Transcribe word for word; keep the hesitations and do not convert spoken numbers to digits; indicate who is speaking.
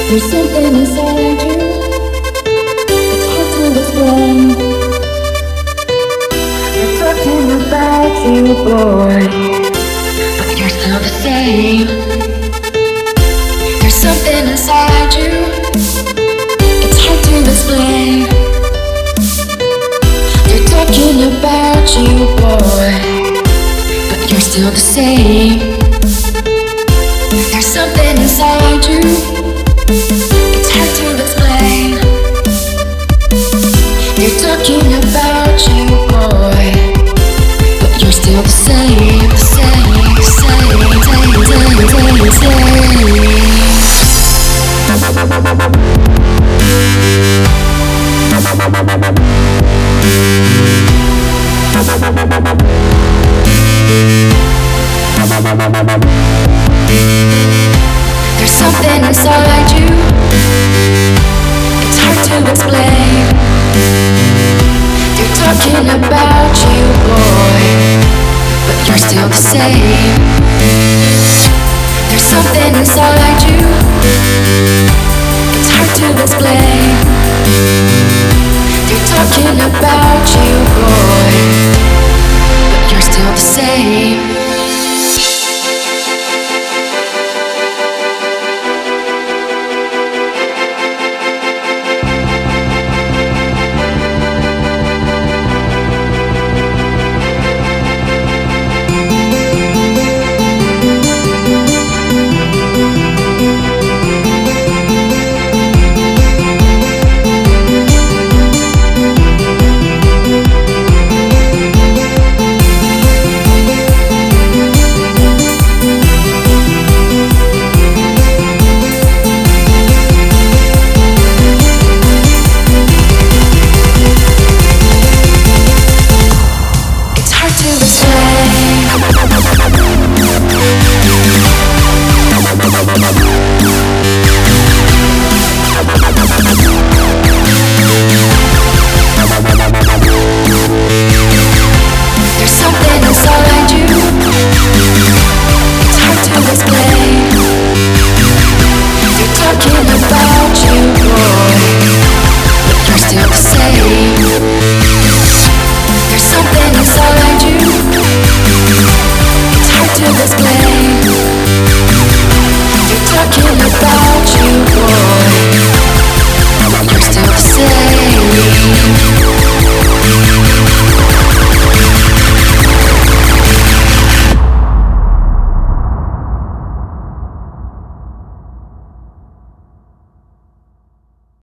Speaker 1: There's something inside you, it's hard to explain. You're talking about you, boy, but you're still the same. There's something inside you, it's hard to explain. You're talking about you, boy, but you're still the same. There's something inside you, it's hard to explain. You're talking about you, boy, but you're still the same, the same, the same, same, same, same, There's something inside you, it's hard to explain. You're talking about you, boy, but you're still the same. There's something inside you, it's hard to explain. You're talking about you,